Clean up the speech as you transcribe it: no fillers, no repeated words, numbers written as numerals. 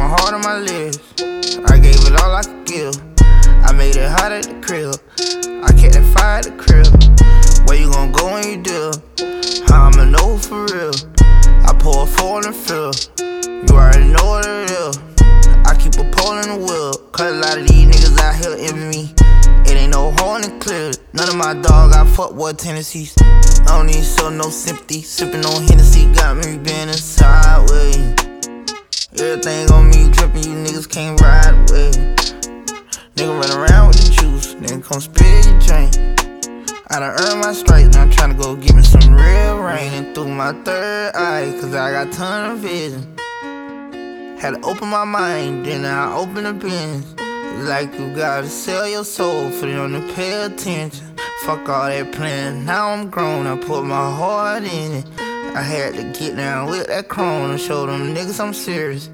my heart on my lips. I gave it all I could give. I made it hot at the crib. I kept that fire at the crib. Where you gon' go when you deal? How I'ma know for real? I pour a four in the field. You already know what it is. I keep a pole in the wheel. Cause a lot of these niggas out here envy me. It ain't no hole in the clear. None of my dog got fuckboy tendencies. I don't need show no sympathy. Sippin' on Hennessy got me bending sideways. Everything on me drippin', you niggas can't ride away. Nigga run around with the juice, then come spit your drink. I done earned my stripes, now I'm tryna go get me some real rain. And through my third eye, cause I got ton of vision. Had to open my mind, then I open the bins. Like you gotta sell your soul for them to pay attention. Fuck all that plan, now I'm grown, I put my heart in it. I had to get down with that chrome and show them niggas I'm serious.